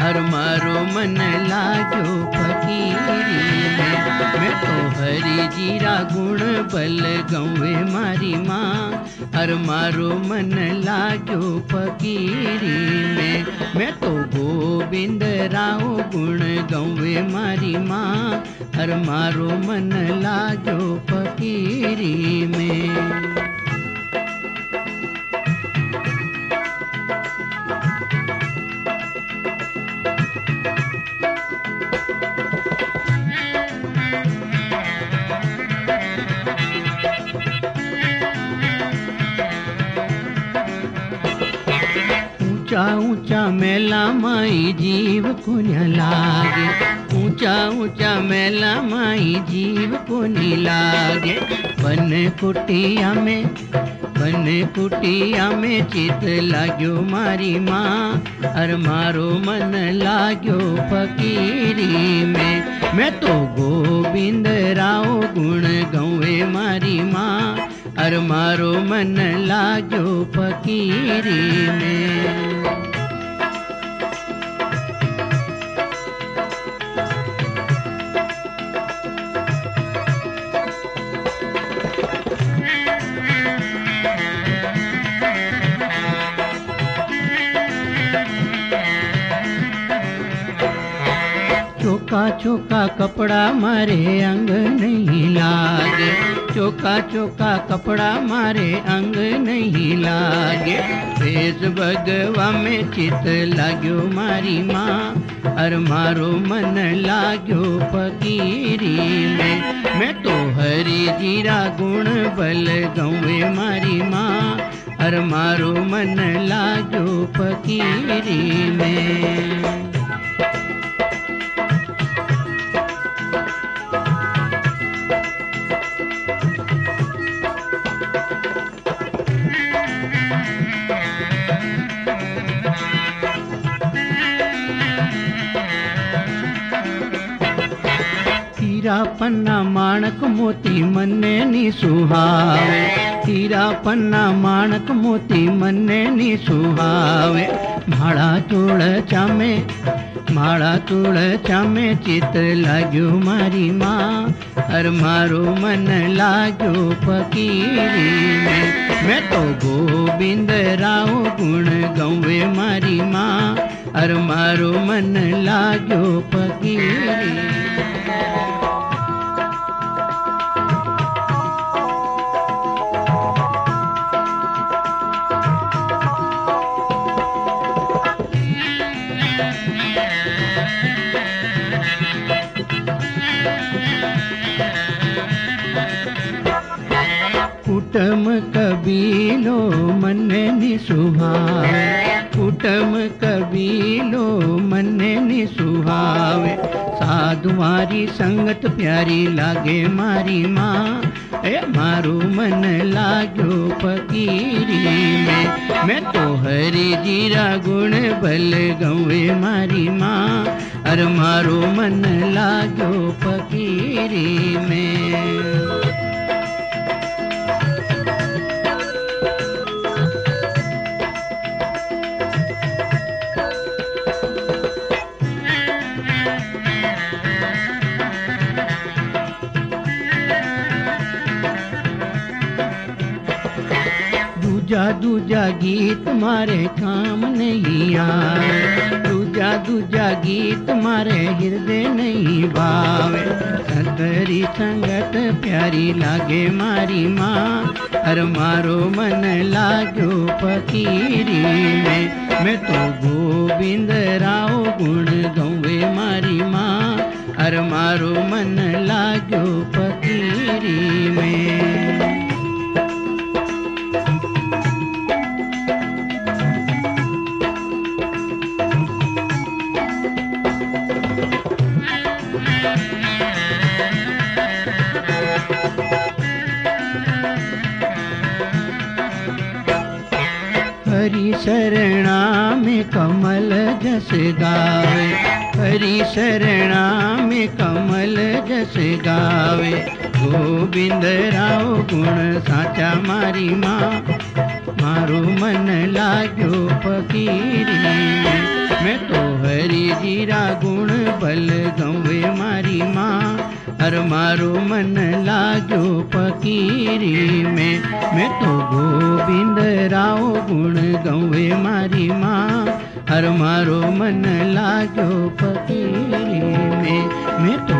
हर मारो मन लाग्यो फकीरी में। मैं तो हरि जीरा गुण बल गौवे मारी माँ, हर मारो मन लाग्यो फकीरी में। मैं तो गोविंद राव गुण गौवे मारी माँ, हर मारो मन लाग्यो फकीरी में। ऊंचा ऊंचा मेला माई जीव को न लागे, ऊंचा ऊंचा मेला माई जीव को न लागे। बन कुटिया में चित लाग्यो मारी माँ, हर मारो मन लाग्यो फकीरी में। मैं तो गोविंद राव गुण गौवे मारी माँ, हर मारो मन लाग्यो फकीरी में। चोका चोका कपड़ा मारे अंग नहीं लागे, चोका चोका कपड़ा मारे अंग नहीं लागे। भेष भगवा में चित लाग्यो मारी माँ, हर मारो मन लाग्यो फकीरी में। मैं तो हरि जीरा गुण बल गौवे मारी माँ, हर मारो मन लाग्यो फकीरी में। हीरा पन्ना माणक मोती मन्ने नी सुहावे, हीरा पन्ना माणक मोती मन्ने नी सुहावे। माड़ा तोड़ चामे चित लाग्यो मारी माँ, हर मारो मन लाग्यो फकीरी में। मैं तो गोविंद राव गुण गौवे मारी माँ, हर मारो मन लाग्यो फकीरी में। कुटम कबीलो मन्ने नि सुहावे, कुटम कबीलो मन्ने नि सुहावे। साधुमारी संगत प्यारी लागे मारी माँ, ए मारो मन लाग्यो फकीरी में। मैं तो हरि जीरा गुण बल गौवे मारी माँ, हर मारो मन लाग्यो फकीरी में। दूजा गीत मारे काम नहीं आवे, दूजा गीत मारे हृदय नहीं भावे। सतरी संगत प्यारी लागे मारी माँ, हर मारो मन लाग्यो फकीरी में। मैं तो गोविंद राव गुण गौवे मारी माँ, हर मारो मन लाग्यो फकीरी में। हरि शरणा में कमल जस गावे, हरि शरणा में कमल जस जस गावे। गोविंद राव गुण साचा मारी माँ, मारो मन लाग्यो फकीरी में। मैं तो हरि जीरा गुण बल गवे मारी माँ, हर मारो मन लाग्यो फकीरी में। मैं तो गोविंद राव गुण गवे मारी माँ, हर मारो मन लाग्यो फकीरी में। मैं तो